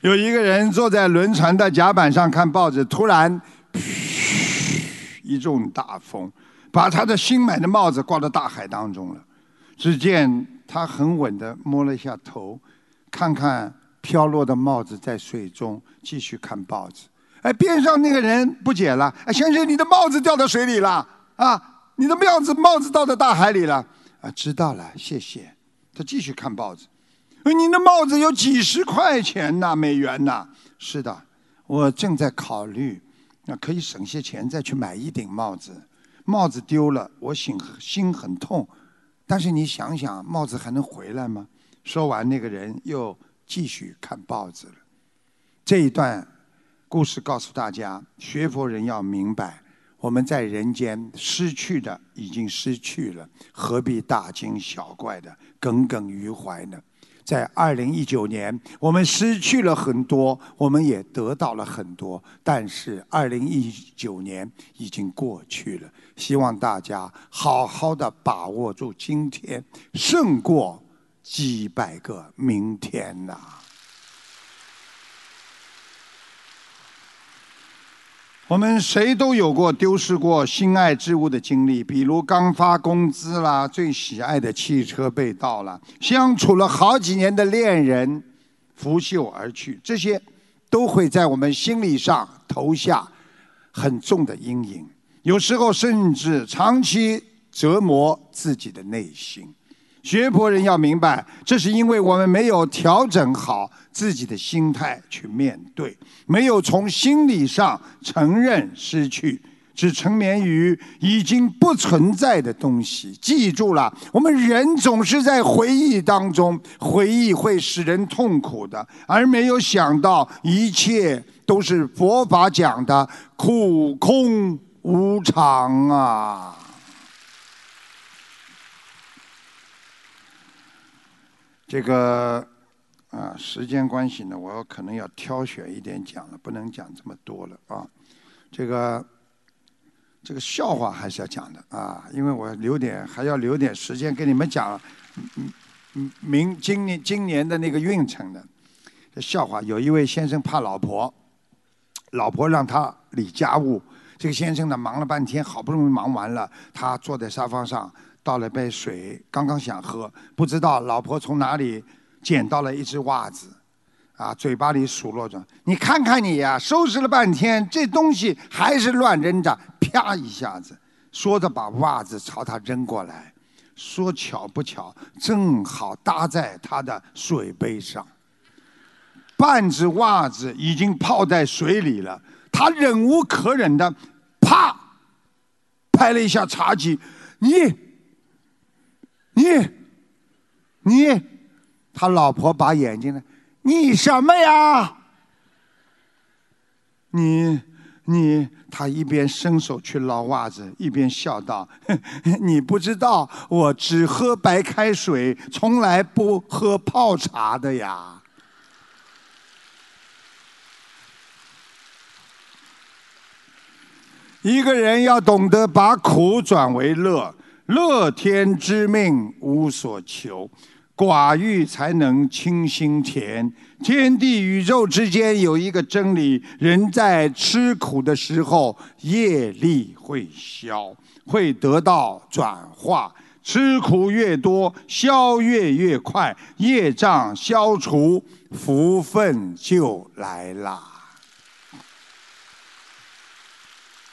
有一个人坐在轮船的甲板上看报纸，突然，一阵大风，把他的新买的帽子刮到大海当中了。只见他很稳地摸了一下头，看看飘落的帽子在水中，继续看报纸。哎，边上那个人不解了：“哎，先生，你的帽子掉到水里了啊！你的帽子倒到大海里了啊！”知道了，谢谢。他继续看报纸。您的帽子有几十块钱呐，美元呐。是的，我正在考虑，可以省些钱再去买一顶帽子。帽子丢了，我心很痛。但是你想想，帽子还能回来吗？说完，那个人又继续看报纸了。这一段故事告诉大家，学佛人要明白，我们在人间失去的已经失去了，何必大惊小怪的耿耿于怀呢？在2019年，我们失去了很多，我们也得到了很多，但是2019年已经过去了。希望大家好好的把握住今天，胜过几百个明天呐。我们谁都有过丢失过心爱之物的经历，比如刚发工资啦，最喜爱的汽车被盗了，相处了好几年的恋人拂袖而去，这些都会在我们心理上投下很重的阴影，有时候甚至长期折磨自己的内心。学佛人要明白，这是因为我们没有调整好自己的心态去面对，没有从心理上承认失去，只沉湎于已经不存在的东西。记住了，我们人总是在回忆当中，回忆会使人痛苦的，而没有想到一切都是佛法讲的苦空无常啊。这个时间关系呢，我可能要挑选一点讲了，不能讲这么多了啊。这个笑话还是要讲的啊，因为我还要留点时间给你们讲今年的那个运程的。这笑话，有一位先生怕老婆让他理家务，这个先生呢忙了半天，好不容易忙完了，他坐在沙发上。倒了杯水，刚刚想喝，不知道老婆从哪里捡到了一只袜子，嘴巴里数落着：“你看看你呀，收拾了半天，这东西还是乱扔着。”啪一下子，说着把袜子朝他扔过来，说巧不巧，正好搭在他的水杯上，半只袜子已经泡在水里了。他忍无可忍的，啪拍了一下茶几，你，他老婆把眼睛呢，你什么呀？你，他一边伸手去捞袜子，一边笑道：“你不知道，我只喝白开水，从来不喝泡茶的呀。”一个人要懂得把苦转为乐。乐天知命无所求，寡欲才能清心田。天地宇宙之间有一个真理，人在吃苦的时候，业力会消，会得到转化。吃苦越多，消越快，业障消除，福分就来了。